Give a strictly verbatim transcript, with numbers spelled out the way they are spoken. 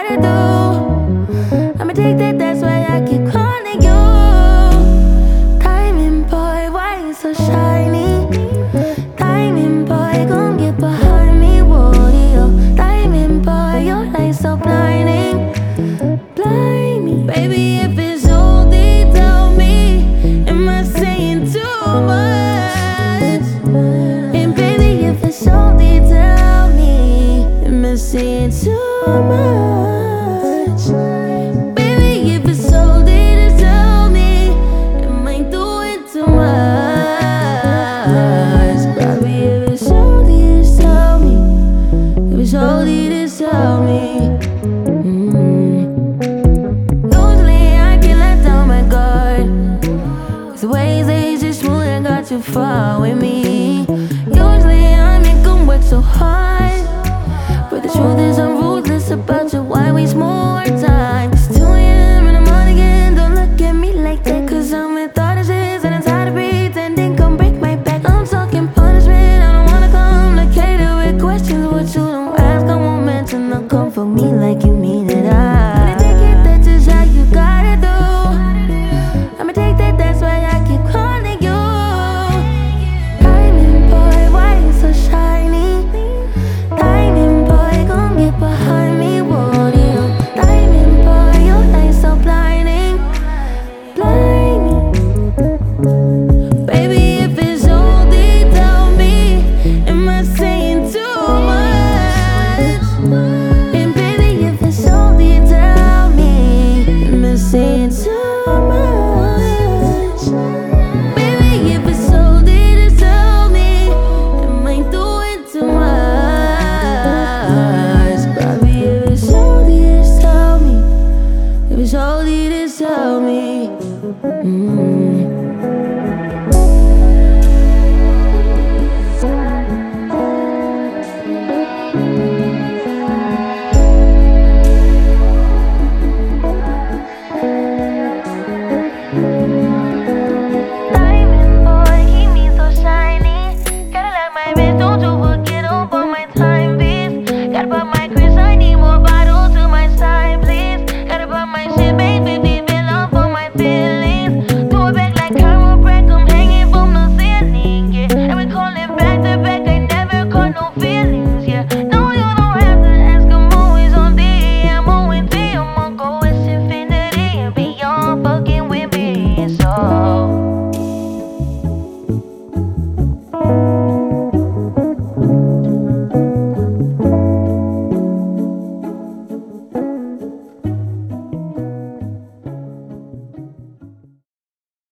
gotta do. I'm addicted, that's why I keep calling you. Diamond boy, why you so shiny? Diamond boy, gon' get behind me, warrior. Diamond boy, your light so blinding, blinding. Baby, if it's O D, tell me, am I saying too much? And baby, if it's O D, tell me, am I saying too much? Baby, if it's O D, just tell me, am I doing too much? Baby, if it's O D, just tell me, if it's O D, just tell me. Mm. Usually I can let down my guard, 'cause the ways they just smooth and got too far with me. Usually I make them work so hard, but the truth is I'm ruthless about you. Why waste more time? It's two a m in the morning again. Don't look at me like that, 'cause I'm with all this shit and I'm tired of pretending. Come break my back, I'm talking punishment. I don't wanna complicate it with questions. What you don't ask, I won't mention. Don't come for me like you mean it. I take it, that's just how you gotta do. I'm addicted, that's why I keep calling you. Diamond boy, why you so shiny? Diamond boy, gon' get behind me, warrior. Diamond boy, your light so blinding, blinding. Baby, if it's O D, tell me, am I saying too much? And baby, if it's O D, tell me, am I saying too much? Baby, if it's O D, just tell me, am I doing too much? Baby, if it's O D, just tell me, if it's O D, just tell me. Mm.